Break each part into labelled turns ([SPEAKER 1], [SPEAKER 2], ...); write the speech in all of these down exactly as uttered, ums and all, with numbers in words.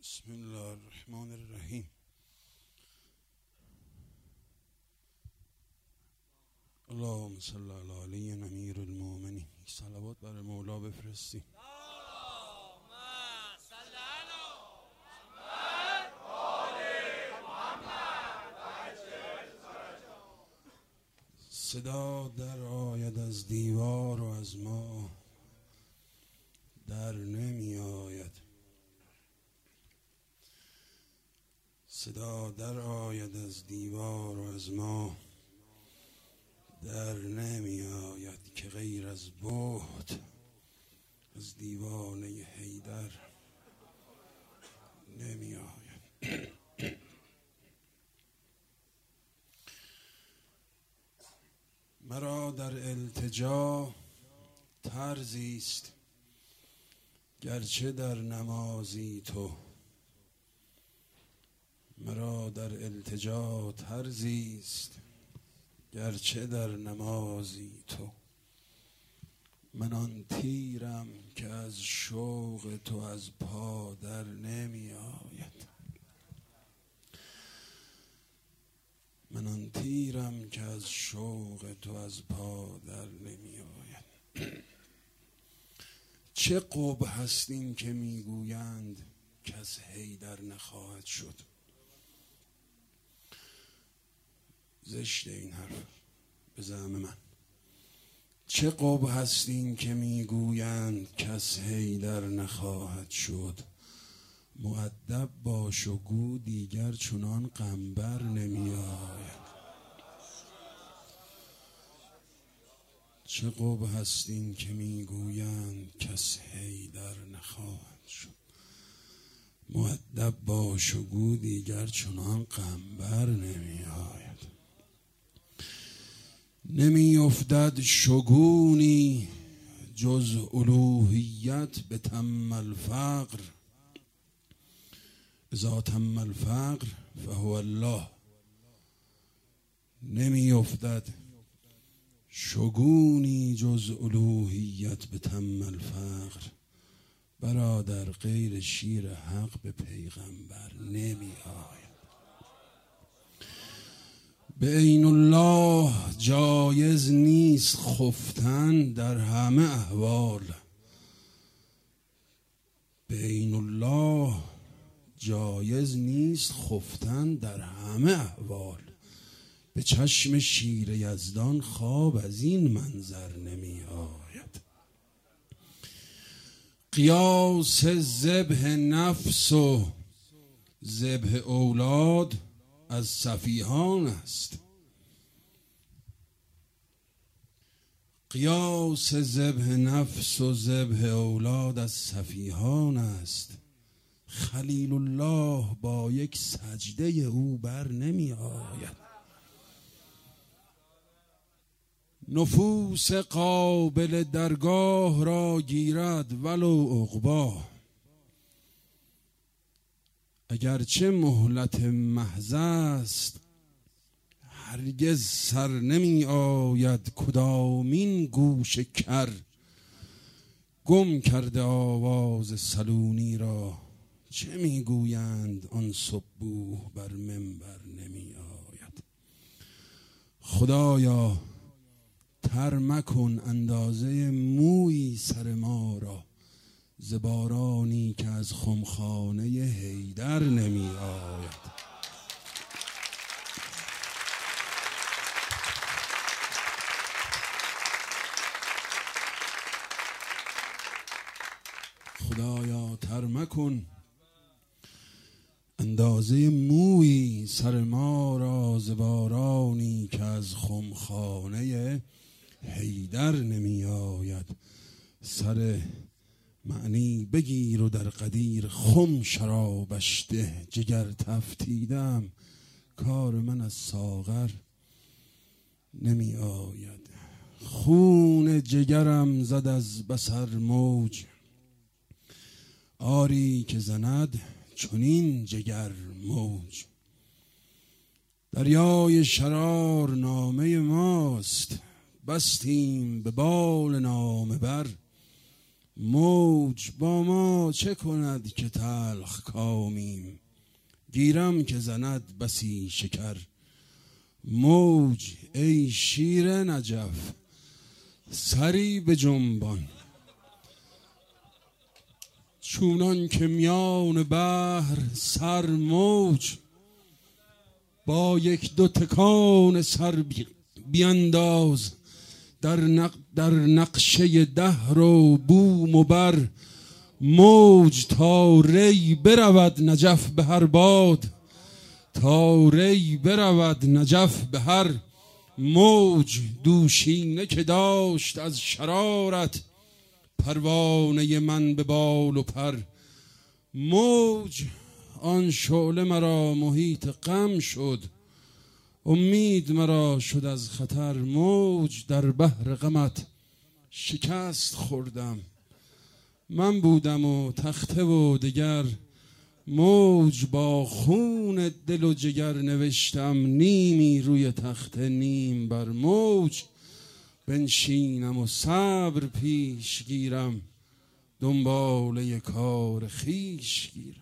[SPEAKER 1] بسم الله الرحمن الرحیم. اللهم صل علی علی امیر المؤمنین. صلوات بر مولا بفرستی. صدا در آید از دیوار و از ما در نمی آید. صدا در آید از دیوار و از ما در نمی آید که غیر از بعد از دیوانه حیدر نمی آید. مرا در التجا طرزی است گرچه در نمازی تو. مرا در التجا طرزی است گرچه در نمازی تو. من آن تیرم که از شوق تو از پا در نمی آید. من آن تیرم که از شوق تو از پا در نمی آید. چه قبح هست این که میگویند کس حیدر نخواهد شد. زشته این حرف به زعم من. چه قبح هست این که میگویند کس حیدر نخواهد شد. مؤدب باش و گو دیگر چنان غمبر نمی آید. چه قبح هست این که میگویند کس حیدر نخواهد شد. مؤدب باش و گو دیگر چنان غمبر نمی آید. نمی افتد شگونی جز الوهیت به تم الفقر. اذا تم الفقر فهو الله. نمی افتد شگونی جز الوهیت به تم الفقر. برادر غیر شیر حق به پیغمبر نمی آید. به عین الله جایز نیست خفتن در همه احوال. به عین الله جایز نیست خفتن در همه احوال. به چشم شیر یزدان خواب از این منظر نمی آید. قیاس ذبح نفس و ذبح اولاد از سفیهان است. قیاس ذبح نفس و ذبح اولاد از سفیهان است. خلیل الله با یک سجده او بر نمی آید. نفوس قابل درگاه را گیرد ولو عقبا. اگرچه مهلت محض است هرگز سر نمی آید. کدامین گوش کر گم کرده آواز سلونی را. چه میگویند آن صبوح بر منبر نمی آید. خدایا تر مکن اندازه مویی سر ما را ز بارانی که از خمخانه حیدر نمی آید. خدایا تر مکن اندازه مویی سر ما را ز بارانی که از خمخانه حیدر نمی آید. سر معنی بگیر و در قدیر خم شرابش ده. جگر تفتیدم کار من از ساغر نمی آید. خون جگرم زد از بصر موج. آری که زند چنین جگر موج. دریای شرار نامه ماست. بستیم به بال نامه بر موج با ما چه کند که تلخ کامیم، گیرم که زند بسی شکر. موج ای شیر نجف سری به جنبان، چونان که میان بحر سر موج، با یک دو تکان سر بیانداز در, نق در نقشه دهر و بوم و بر. موج تا ری برود نجف به هر باد، تا ری برود نجف به هر موج. دوشینه که داشت از شرارت، پروانه من به بال و پر. موج آن شعله مرا محیط غم شد، امید مرا شد از خطر. موج در بحر غمت شکست خوردم، من بودم و تخته و دگر. موج با خون دل و جگر نوشتم، نیمی روی تخته نیم بر. موج بنشینم و صبر پیش گیرم، دنباله کار خیش گیرم.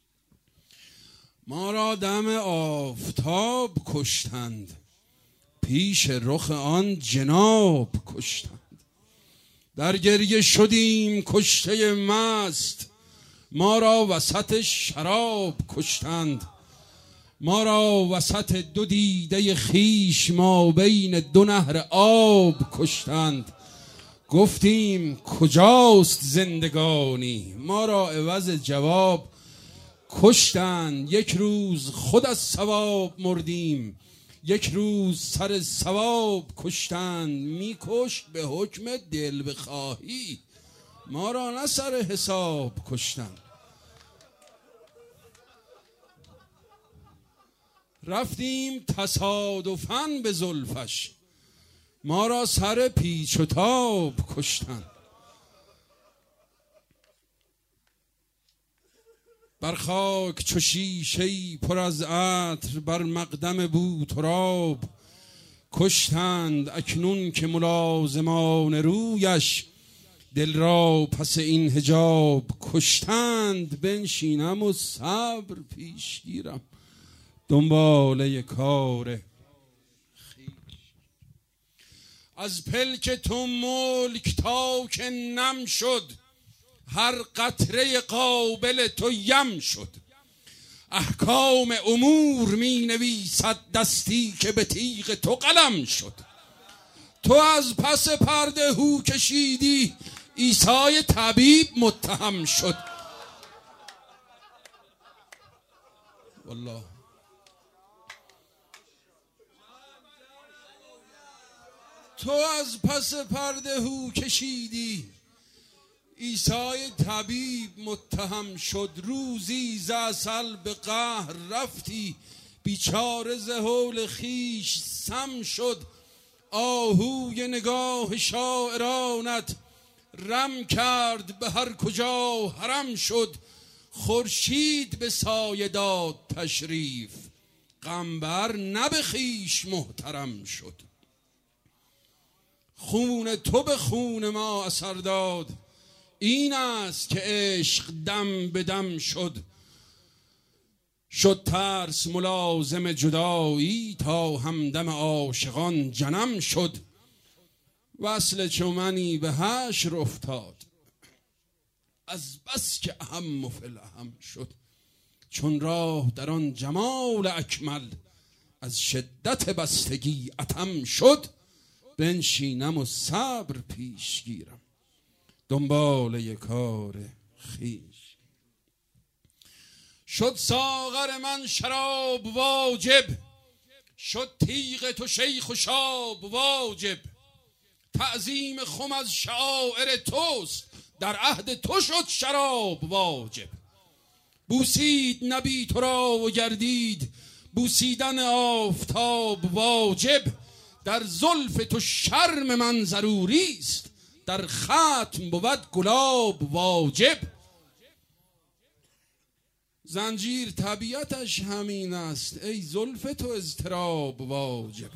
[SPEAKER 1] ما را دم آفتاب کشتند، پیش رخ آن جناب کشتند. در گریه شدیم کشته مست، ما را وسط شراب کشتند. ما را وسط دو دیده خیش، ما بین دو نهر آب کشتند. گفتیم کجاست زندگانی، ما را عوض جواب کشتند. یک روز خود از ثواب مردیم، یک روز سر ثواب کشتند. میکشت به حکم دل بخواهی، ما را نه سر حساب کشتند. رفتیم تصادفاً به زلفش، ما را سر پیچ و تاب کشتند. بر خاک چو شیشه‌ای پر از عطر، بر مقدم بوتراب کشتند. اکنون که ملازمان رویش، دل را پس این حجاب کشتند. بنشینم و صبر پیش گیرم، دنباله کار خویش. از پلک تو ملک تا که نم شد، هر قطره قابل تو یم شد. احکام امور می نویسد دستی، که به تیغ تو قلم شد. تو از پس پرده هو کشیدی، عیسی طبیب متهم شد. والله تو از پس پرده هو کشیدی، عیسی طبیب متهم شد. روزی ز عسل به قهر رفتی، بیچاره ز هول خیش سم شد. آهوی نگاه شاعرانت، رم کرد به هر کجا حرم شد. خورشید به سایه داد تشریف، قنبر نه به خویش محترم شد. خون تو به خون ما اثر داد، این است که عشق دم به دم شد. شد ترس ملازم جدایی، تا همدم عاشقان جنم شد. وصل چو منی به حشر افتاد، از بس که اهم و فی الاهم شد. چون راه در آن جمال اکمل، از شدت بستگی اتم شد. بنشینم و صبر پیش گیرم، دنباله کار خویش. شد ساغر من شراب واجب، شد تیغ تو شیخ و شاب واجب. تعظیم خم از شعائر توست، در عهد تو شد شراب واجب. بوسید نبی تو را و گردید، بوسیدن آفتاب واجب. در زلف تو شرم من ضروری است، در ختم بود گلاب واجب. زنجیر طبیعتش همین است، ای زلف تو اضطراب واجب.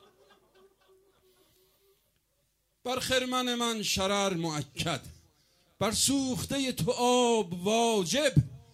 [SPEAKER 1] بر خرمن من شرر مؤکد، بر سوخته تو آب واجب،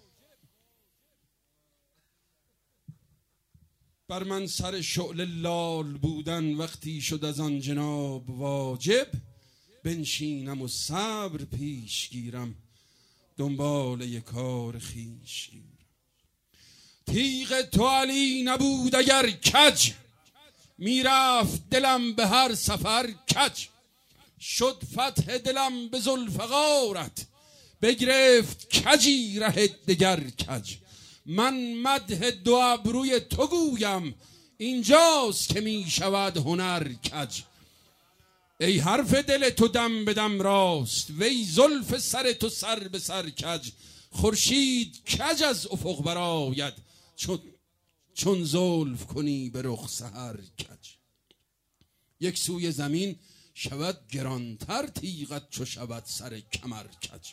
[SPEAKER 1] بر من سر شعله لال بودن وقتی شد از آن جناب واجب. بنشینم و صبر پیش گیرم، دنبال یک کار خویش گیرم. تیغ تو علی نبود اگر کج، میرفت دلم به هر سفر کج. شد فتح دلم به ذوالفقارت، بگرفت کجی ره دگر کج. من مدح دو ابروی تو گویم، اینجاست که می شود هنر کج. ای حرف دل تو دم به دم راست، وی زلف سر تو سر به سر کج. خورشید کج از افق برآید، چون چون زلف کنی به رخ سحر کج. یک سوی زمین شود گرانتر، تیغت چو شود سر کمر کج.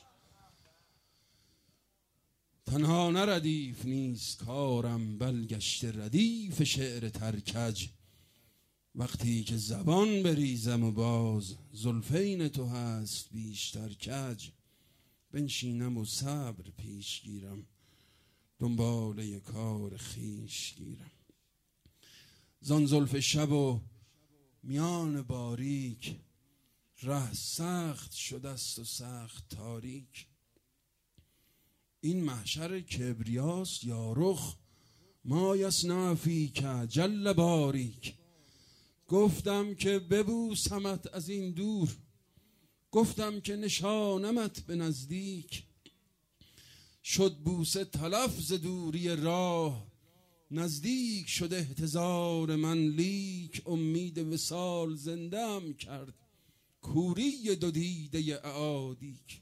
[SPEAKER 1] تنها نه ردیف نیست کارم، بل گشته ردیف شعر ترکج. وقتی که زبان بریزم و باز، زلفین تو هست بیشتر کج. بنشینم و صبر پیش گیرم، دنبال یک کار خویش گیرم. زان زلف شب و میان باریک، ره سخت شده است و سخت تاریک. این محشر کبریاست یا رخ، ما یصنع فیک جل باریک. گفتم که ببوسمت از این دور، گفتم که نشانمت به نزدیک. شد بوسه تلف ز دوری راه، نزدیک شد احتضار من لیک. امید وصال زنده‌ام کرد، کوری دو دیده اعادیک.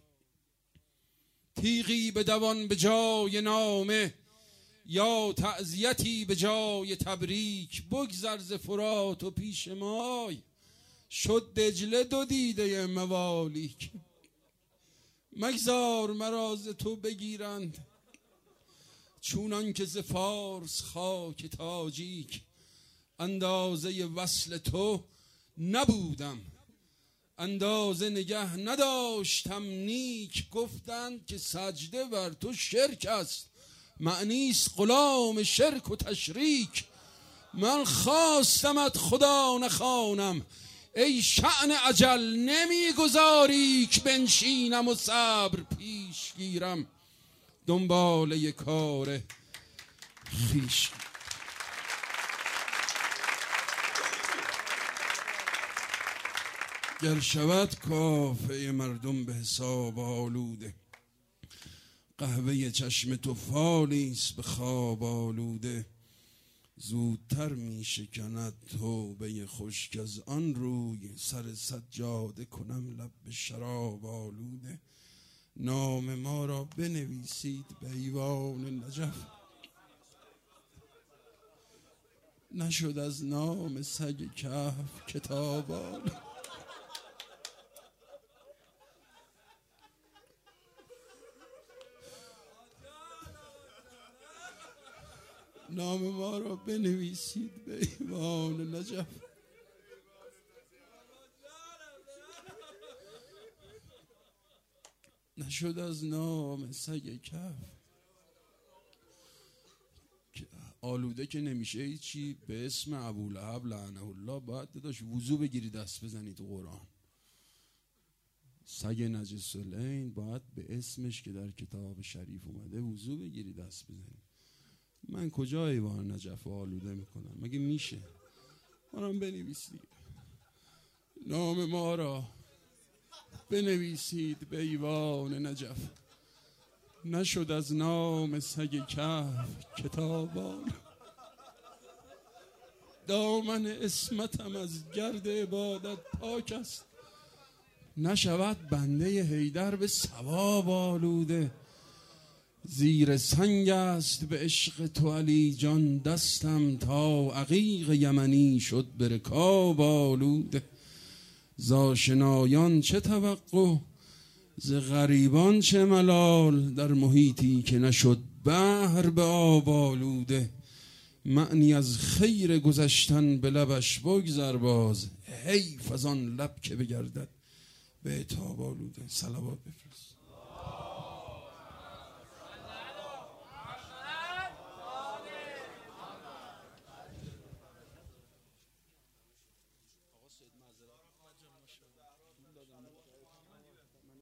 [SPEAKER 1] تیغی به دوان به جای نامه، یا تعزیتی به جای تبریک. بگذر ز فرات و پیش مای، شد دجله دو دیده موالیک. مگذار مرا ز تو بگیرند، چونان که ز فارس خاک تاجیک. اندازه وصل تو نبودم، اندازه نگه نداشتم نیک. گفتند که سجده بر تو شرک است، معنیست غلام شرک و تشریک. من خواستمت خدا نخوانم، ای شأن اجل نمیگذاری که بنشینم و صبر پیش گیرم، دنبال یک کار خویش. گر شود کافه مردم به حساب آلوده، قهوه چشم تو فالیست به خواب آلوده. زودتر می شکند توبه خشک از آن روی، سر سجاده کنم لب به شراب آلوده. نام ما را بنویسید به ایوان نجف، نشد از نام سگ کهف کتاب آلوده. نام ما را بنویسید به ایوان نجف، نشد از نام سگ کف. آلوده که نمیشه هیچی، به اسم ابولهب لعنه الله باید داداش وضو بگیری دست بزنی تو قرآن. سگ نجس العین باید به اسمش که در کتاب شریف اومده وضو بگیری دست بزنی. من کجا ایوان نجف آلوده میکنم؟ مگه میشه؟ ما را بنویسید، نام ما را بنویسید به ایوان نجف، نشد از نام سگ کهف کتابان. دامن اسمتم از گرد عبادت پاک است، نشود بنده حیدر به ثواب آلوده. زیر سنگ است به عشق تو علی جان دستم، تا عقیق یمنی شد به رکاب آلوده. ز آشنایان چه توقع، ز غریبان چه ملال، در محیطی که نشد بحر به آب آلوده. معنی از خیر گذشتن به لبش بگذر باز، حیف از آن لب که بگردد به عتاب آلوده. صلوات بفرست.
[SPEAKER 2] معذرت.